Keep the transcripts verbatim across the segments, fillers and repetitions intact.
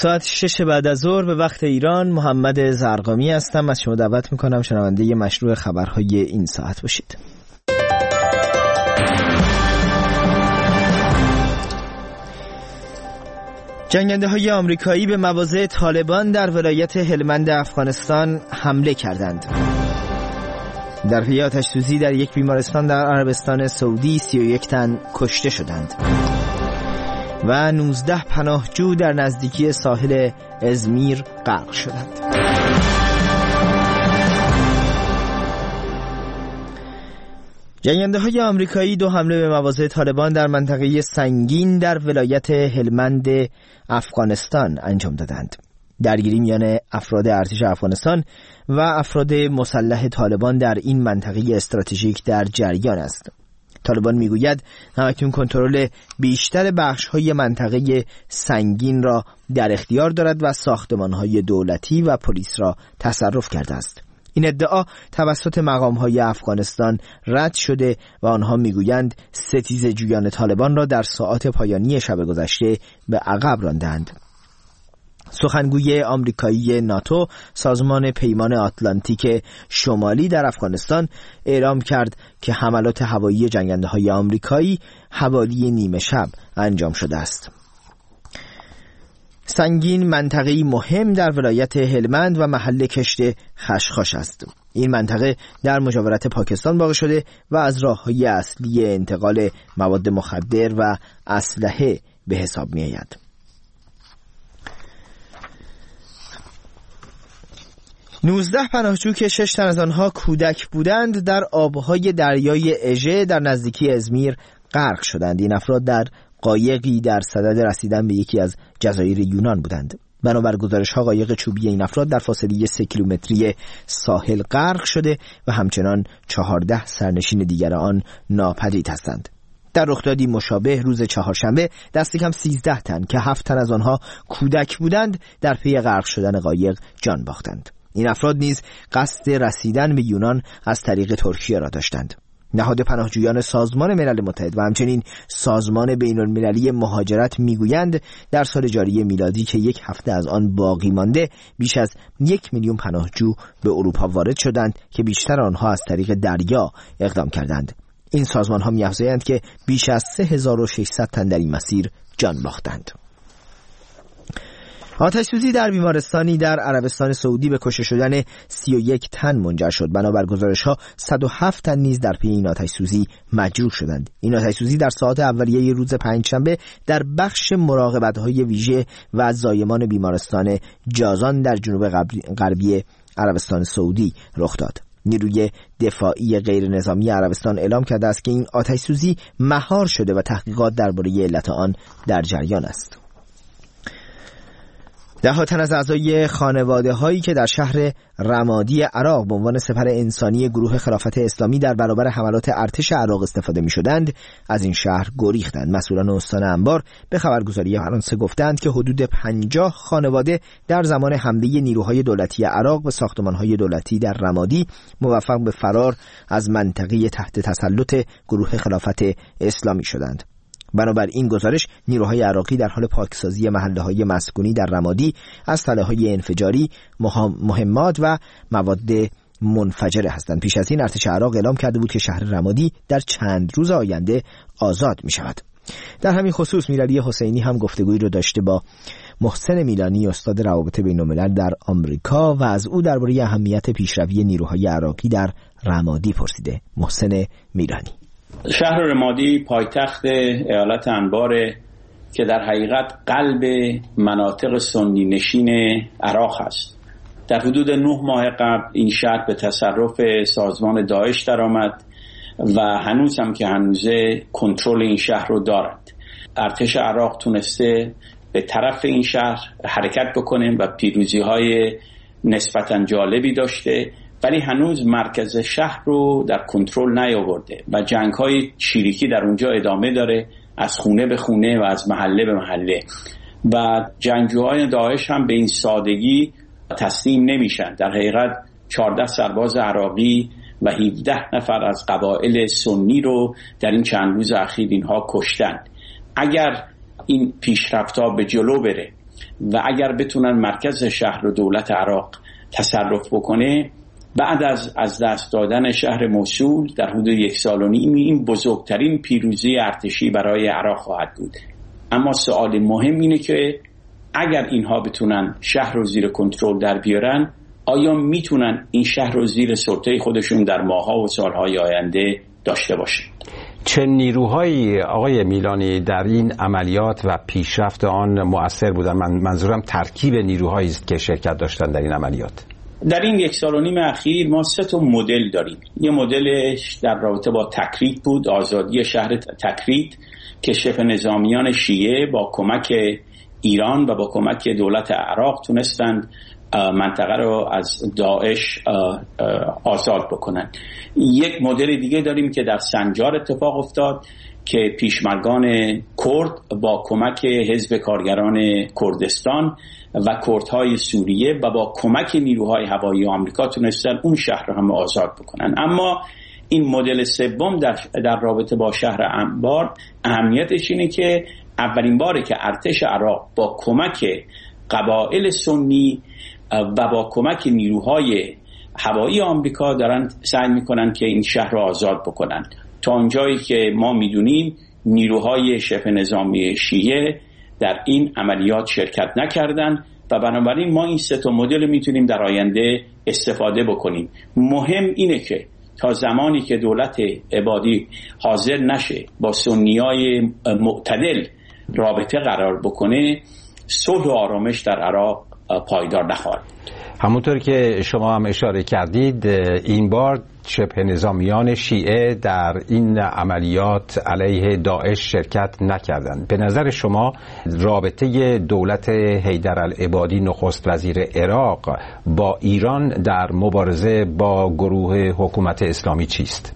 ساعت شش بعد از ظهر به وقت ایران. محمد زرقامی هستم. از شما دعوت میکنم شنونده مشروع خبرهای این ساعت باشید. جنگنده های آمریکایی به مواضع طالبان در ولایت هلمند افغانستان حمله کردند. در پی آتش‌سوزی در یک بیمارستان در عربستان سعودی سی و یک تن کشته شدند و نوزده پناهجو در نزدیکی ساحل ازمیر غرق شدند. جنگنده های آمریکایی دو حمله به مواضع طالبان در منطقه سنگین در ولایت هلمند افغانستان انجام دادند. درگیری میان افراد ارتش افغانستان و افراد مسلح طالبان در این منطقه استراتژیک در جریان است. طالبان میگوید همکنون کنترل بیشتر بخش‌های منطقه سنگین را در اختیار دارد و ساختمان‌های دولتی و پلیس را تصرف کرده است. این ادعا توسط مقام‌های افغانستان رد شده و آنها میگویند ستیزجویان طالبان را در ساعات پایانی شب گذشته به عقب راندند. سخنگوی آمریکایی ناتو سازمان پیمان آتلانتیک شمالی در افغانستان اعلام کرد که حملات هوایی جنگنده‌های آمریکایی حوالی نیمه شب انجام شده است. سنگین منطقه‌ای مهم در ولایت هلمند و محل کشت خشخاش است. این منطقه در مجاورت پاکستان واقع شده و از راه‌های اصلی انتقال مواد مخدر و اسلحه به حساب می‌آید. نوزده پناهجو که شش تن از آنها کودک بودند در آبهای دریای اژه در نزدیکی ازمیر غرق شدند. این افراد در قایقی در صدد رسیدن به یکی از جزایر یونان بودند. بنابر گزارش‌ها قایق چوبی این افراد در فاصله سه کیلومتری ساحل غرق شده و همچنان چهارده سرنشین دیگر آن ناپدید هستند. در رخدادی مشابه روز چهارشنبه دست کم سیزده تن که هفت تن از آنها کودک بودند در پی غرق شدن قایق جان باختند. این افراد نیز قصد رسیدن به یونان از طریق ترکیه را داشتند. نهاد پناهجویان سازمان ملل متحد و همچنین سازمان بین المللی مهاجرت میگویند در سال جاری میلادی که یک هفته از آن باقی مانده بیش از یک میلیون پناهجو به اروپا وارد شدند که بیشتر آنها از طریق دریا اقدام کردند. این سازمان ها می‌افزایند که بیش از سه هزار و ششصد تن در این مسیر جان باختند. آتش‌سوزی در بیمارستانی در عربستان سعودی به کشته شدن سی و یک تن منجر شد. بنابر گزارش‌ها صد و هفت تن نیز در پی این آتش‌سوزی مجروح شدند. این آتش‌سوزی در ساعات اولیه روز پنجشنبه در بخش مراقبت‌های ویژه و زایمان بیمارستان جازان در جنوب غربی عربستان سعودی رخ داد. نیروی دفاعی غیر نظامی عربستان اعلام کرده است که این آتش‌سوزی مهار شده و تحقیقات درباره علت آن در جریان است. ده ها تن از اعضای خانواده هایی که در شهر رمادی عراق به عنوان سپر انسانی گروه خلافت اسلامی در برابر حملات ارتش عراق استفاده می شدند از این شهر گریختند. مسئولان استان انبار به خبرگزاری فرانسه گفتند که حدود پنجاه خانواده در زمان حمله نیروهای دولتی عراق به ساختمان‌های دولتی در رمادی موفق به فرار از منطقه تحت تسلط گروه خلافت اسلامی شدند. بنابر این گزارش نیروهای عراقی در حال پاکسازی محله‌های مسکونی در رمادی از تله‌های انفجاری، مهمات و مواد منفجره هستند. پیش از این ارتش عراق اعلام کرده بود که شهر رمادی در چند روز آینده آزاد می شود. در همین خصوص میرعلی حسینی هم گفتگویی رو داشته با محسن میلانی استاد روابط بین‌الملل در آمریکا و از او درباره اهمیت پیشروی نیروهای عراقی در رمادی پرسیده. محسن میلانی: شهر رمادی پایتخت ایالت انبار که در حقیقت قلب مناطق سنی نشین عراق است. در حدود نه ماه قبل این شهر به تصرف سازمان داعش درآمد و هنوز هم که هنوزه کنترل این شهر رو دارد. ارتش عراق تونسته به طرف این شهر حرکت بکنه و پیروزی‌های نسبتاً جالبی داشته، ولی هنوز مرکز شهر رو در کنترل نیاورده و جنگ‌های چیریکی در اونجا ادامه داره، از خونه به خونه و از محله به محله، و جنگجوهای داعش هم به این سادگی تسلیم نمیشن. در حقیقت چهارده سرباز عراقی و هفده نفر از قبایل سنی رو در این چند روز اخیر اینها کشتن. اگر این پیشرفت‌ها به جلو بره و اگر بتونن مرکز شهر و دولت عراق تصرف بکنه، بعد از از دست دادن شهر موصول در حدود یک سال و نیم این بزرگترین پیروزی ارتشی برای عراق خواهد بود. اما سوال مهم اینه که اگر اینها بتونن شهر رو زیر کنترل در بیارن، آیا میتونن این شهر رو زیر سلطه خودشون در ماه‌ها و سالهای آینده داشته باشن؟ چه نیروهایی آقای میلانی در این عملیات و پیشرفت آن مؤثر بودن؟ من منظورم ترکیب نیروهایی است که شرکت داشتن در این عملیات. در این یک سال و نیم اخیر ما سه تا مدل داریم. یه مدلش در رابطه با تکریت بود، آزادی شهر تکریت که شبه نظامیان شیعه با کمک ایران و با کمک دولت عراق تونستند منطقه رو از داعش آزاد بکنن. یک مدل دیگه داریم که در سنجار اتفاق افتاد که پیشمرگان کرد با کمک حزب کارگران کردستان و کردهای سوریه و با کمک نیروهای هوایی آمریکا تونستن اون شهر رو هم آزاد بکنن. اما این مدل سوم در, در رابطه با شهر انبار اهمیتش اینه که اولین باره که ارتش عراق با کمک قبایل سنی و با کمک نیروهای هوایی آمریکا دارن سعی میکنن که این شهر رو آزاد بکنن. تا اونجایی که ما میدونیم نیروهای شبه نظامی شیعه در این عملیات شرکت نکردن و بنابراین ما این سه تا مدل میتونیم در آینده استفاده بکنیم. مهم اینه که تا زمانی که دولت عبادی حاضر نشه با سنیای معتدل رابطه قرار بکنه، صلح و آرامش در عراق پایدار نخواهد. همونطور که شما هم اشاره کردید، این بار شبه نظامیان شیعه در این عملیات علیه داعش شرکت نکردند. به نظر شما رابطه دولت حیدرالعبادی نخست وزیر عراق با ایران در مبارزه با گروه حکومت اسلامی چیست؟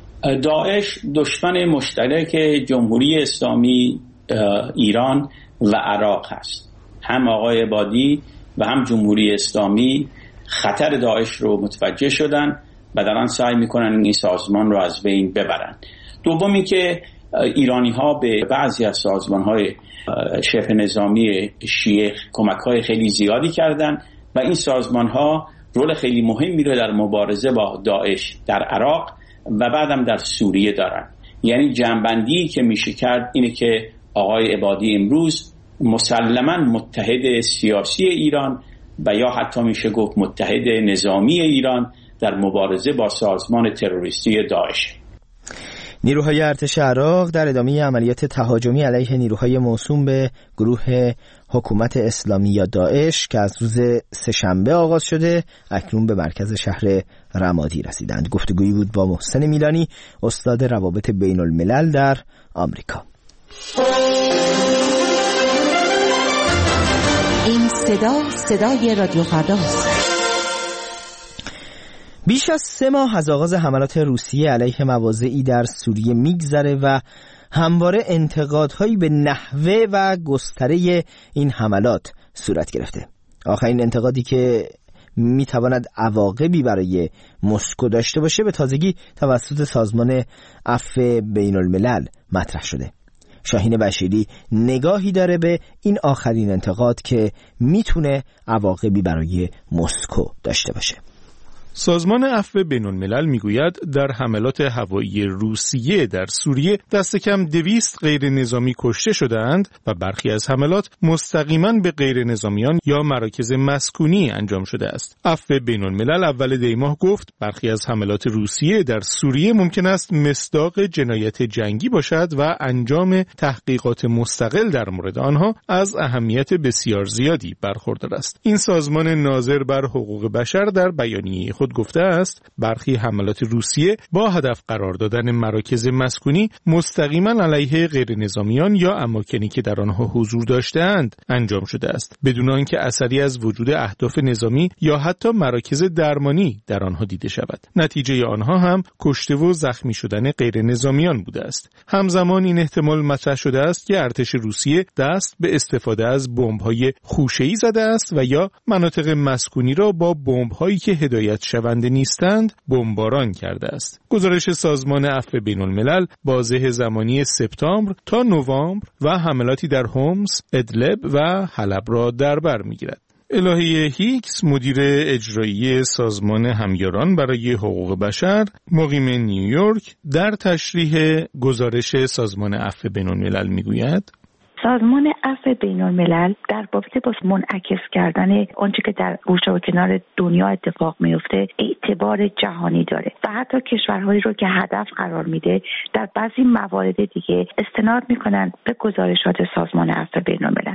داعش دشمن مشترک جمهوری اسلامی ایران و عراق هست. هم آقای عبادی و هم جمهوری اسلامی خطر داعش رو متوجه شدن و دارن سعی میکنن این سازمان رو از بین ببرن. دومی که ایرانی ها به بعضی از سازمان های شبه نظامی شیعه کمک های خیلی زیادی کردن و این سازمان ها رول خیلی مهمی رو در مبارزه با داعش در عراق و بعدم در سوریه دارن. یعنی جنبندی که میشه کرد اینه که آقای عبادی امروز مسلماً متحد سیاسی ایران و یا حتی میشه گفت متحد نظامی ایران در مبارزه با سازمان تروریستی داعش. نیروهای ارتش عراق در ادامه عملیات تهاجمی علیه نیروهای موسوم به گروه حکومت اسلامی یا داعش که از روز سه‌شنبه آغاز شده اکنون به مرکز شهر رمادی رسیدند. گفتگویی بود با محسن میلانی، استاد روابط بین الملل در آمریکا. این صدا صدای رادیو فرداست. بیش از سه ماه از آغاز حملات روسیه علیه مواضعی در سوریه میگذره و همواره انتقادهایی به نحوه و گستره این حملات صورت گرفته. آخرین انتقادی که میتواند عواقبی برای مسکو داشته باشه به تازگی توسط سازمان عفو بین الملل مطرح شده. شاهین بشیری نگاهی داره به این آخرین انتقاد که میتونه عواقبی برای مسکو داشته باشه. سازمان عفو بین الملل میگوید در حملات هوایی روسیه در سوریه دست کم دویست غیر نظامی کشته شدند و برخی از حملات مستقیما به غیر نظامیان یا مراکز مسکونی انجام شده است. عفو بین الملل اول دی ماه گفت برخی از حملات روسیه در سوریه ممکن است مصداق جنایت جنگی باشد و انجام تحقیقات مستقل در مورد آنها از اهمیت بسیار زیادی برخوردار است. این سازمان ناظر بر حقوق بشر در بیانیه خود گفته است برخی حملات روسیه با هدف قرار دادن مراکز مسکونی مستقیما علیه غیر نظامیان یا اماکنی که در آنها حضور داشته‌اند انجام شده است بدون آنکه اثری از وجود اهداف نظامی یا حتی مراکز درمانی در آنها دیده شود. نتیجه آنها هم کشته و زخمی شدن غیر نظامیان بوده است. همزمان این احتمال مطرح شده است که ارتش روسیه دست به استفاده از بمب‌های خوشه‌ای زده است و یا مناطق مسکونی را با بمب‌هایی که هدایت شونده نیستند بمباران کرده است. گزارش سازمان عفو بین‌الملل بازه زمانی سپتامبر تا نوامبر و حملاتی در هومس، ادلب و حلب را در بر می‌گیرد. الهی هیکس، مدیر اجرایی سازمان همیاران برای حقوق بشر مقیم نیویورک، در تشریح گزارش سازمان عفو بین‌الملل میگوید: سازمان عفو بین‌الملل در بابت با منعکس کردن آنچه که در گوشه و کنار دنیا اتفاق میفته اعتبار جهانی داره و حتی کشورهایی رو که هدف قرار میده در بعضی موارد دیگه استناد میکنن به گزارشات سازمان عفو بین‌الملل.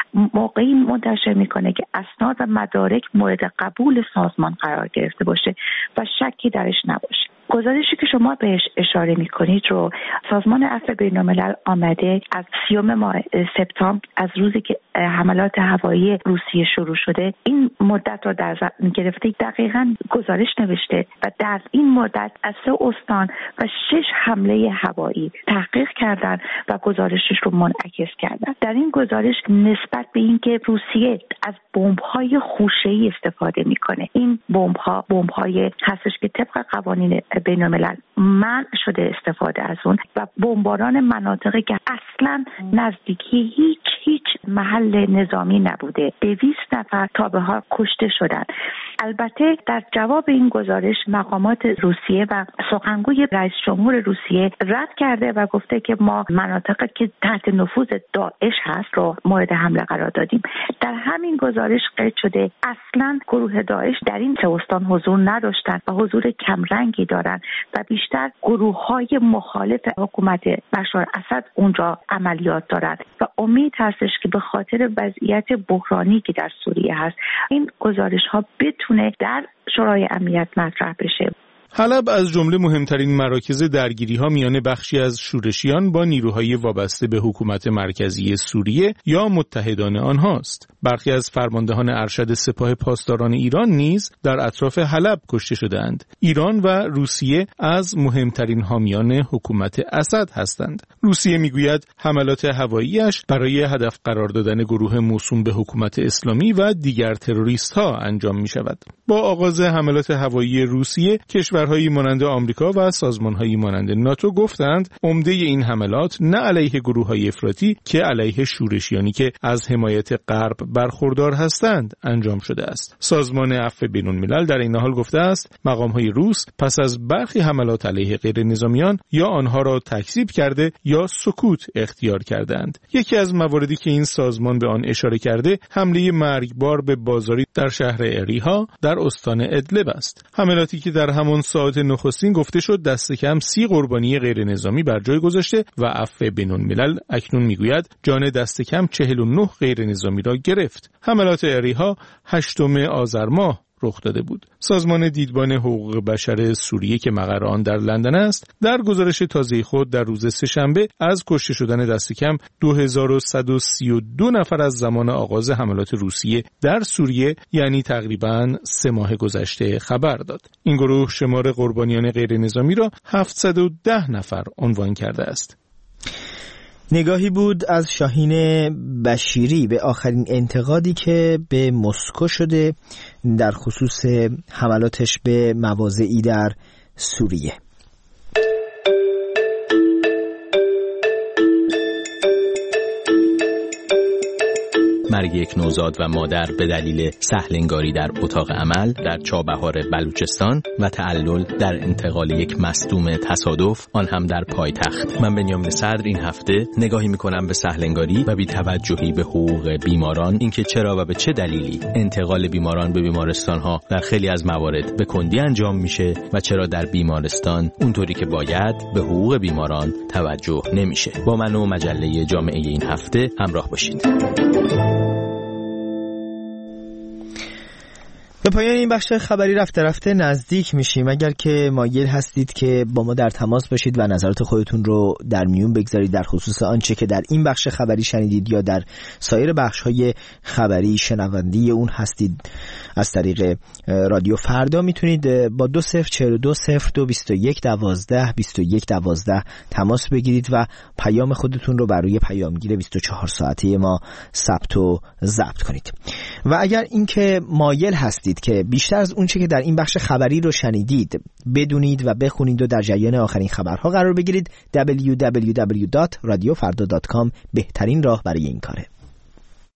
موقعی منتشر میکنه که اسناد و مدارک مورد قبول سازمان قرار گرفته باشه و شکی درش نباشه. گزارشی که شما بهش اشاره میکنید رو سازمان عفو بین‌الملل آمده از سیوم ماه سپتامبر، از روزی که حملات هوایی روسیه شروع شده، این مدت رو در نظر گرفته دقیقاً گزارش نوشته و در این مدت از سه استان و شش حمله هوایی تحقیق کردن و گزارشش رو منعکس کردن. در این گزارش نسبت به اینکه روسیه از بمب‌های خوشه‌ای استفاده میکنه، این بمب‌ها بمب‌های هستش که طبق قوانین بین‌الملل منع شده استفاده از اون و بمباران مناطقی که اصلاً نزدیکی هیچ هیچ محل نظامی نبوده. دویست نفر تا به حال کشته شدن. البته در جواب این گزارش مقامات روسیه و سخنگوی رئیس جمهور روسیه رد کرده و گفته که ما مناطقی که تحت نفوذ داعش هست رو مورد حمله قرار دادیم. در همین گزارش قید شده اصلاً گروه داعش در این سه استان حضور نداشتند و حضور کمرنگی دارند و بیشتر گروه‌های مخالف حکومت بشار اسد اونجا عملیات دارند و امید هستش که به خاطر وضعیت بحرانی که در سوریه هست این گزارش‌ها بتونه در شورای امنیت مطرح بشه. حلب از جمله مهمترین مراکز درگیری‌ها میان بخشی از شورشیان با نیروهای وابسته به حکومت مرکزی سوریه یا متحدان آنهاست. برخی از فرماندهان ارشد سپاه پاسداران ایران نیز در اطراف حلب کشته شدند. ایران و روسیه از مهمترین حامیان حکومت اسد هستند. روسیه میگوید حملات هوایی‌اش برای هدف قرار دادن گروه موسوم به حکومت اسلامی و دیگر تروریست‌ها انجام می‌شود. با آغاز حملات هوایی روسیه، کشورهایی مانند آمریکا و سازمان‌هایی مانند ناتو گفتند عمده این حملات نه علیه گروه‌های افراطی که علیه شورشیانی که از حمایت غرب برخوردار هستند انجام شده است. سازمان عفو بین‌الملل در این حال گفته است مقام‌های روس پس از برخی حملات علیه غیر نظامیان یا آنها را تکذیب کرده یا سکوت اختیار کردند. یکی از مواردی که این سازمان به آن اشاره کرده حمله مرگبار به بازاری در شهر اریها در استان ادلب است. حملاتی که در همون ساعت نخستین گفته شد دست کم سی قربانی غیر نظامی بر جای گذاشته و عفو بین‌الملل اکنون میگوید جان دست کم چهل و نه غیر نظامی را گرفت. حملات اریها هشتم آذر ماه رخ داده بود. سازمان دیدبان حقوق بشر سوریه که مقر آن در لندن است، در گزارش تازه خود در روز سه‌شنبه از کشته شدن دست کم دو هزار و صد و سی و دو نفر از زمان آغاز حملات روسیه در سوریه، یعنی تقریباً سه ماه گذشته، خبر داد. این گروه شمار قربانیان غیر نظامی را هفتصد و ده نفر عنوان کرده است. نگاهی بود از شاهین بشیری به آخرین انتقادی که به مسکو شده در خصوص حملاتش به مواضعی در سوریه. مرگ یک نوزاد و مادر به دلیل سهلنگاری در اتاق عمل در چابهار بلوچستان و تعلل در انتقال یک مصدوم تصادف، آن هم در پایتخت. من بنیامین صدر این هفته نگاهی میکنم به سهلنگاری و بی‌توجهی به حقوق بیماران، اینکه چرا و به چه دلیلی انتقال بیماران به بیمارستان‌ها در خیلی از موارد به کندی انجام میشه و چرا در بیمارستان اونطوری که باید به حقوق بیماران توجه نمیشه. با من و مجله جامعه این هفته همراه باشید. به پایان این بخش خبری رفته رفته نزدیک میشیم. اگر که مایل هستید که با ما در تماس باشید و نظرات خودتون رو در میون بگذارید در خصوص آنچه که در این بخش خبری شنیدید یا در سایر بخش‌های خبری شنونده اون هستید از طریق رادیو فردا، میتونید با دو صفر چهل و دو صفر دو بیست و یک دوازده بیست و یک دوازده تماس بگیرید و پیام خودتون رو بر روی پیامگیر بیست و چهار ساعته ما ثبت و ضبط کنید. و اگر اینکه مایل هستید که بیشتر از اون چه که در این بخش خبری رو شنیدید بدونید و بخونید و در جریان آخرین خبرها قرار بگیرید دبلیو دبلیو دبلیو دات رادیو فردا دات کام بهترین راه برای این کاره.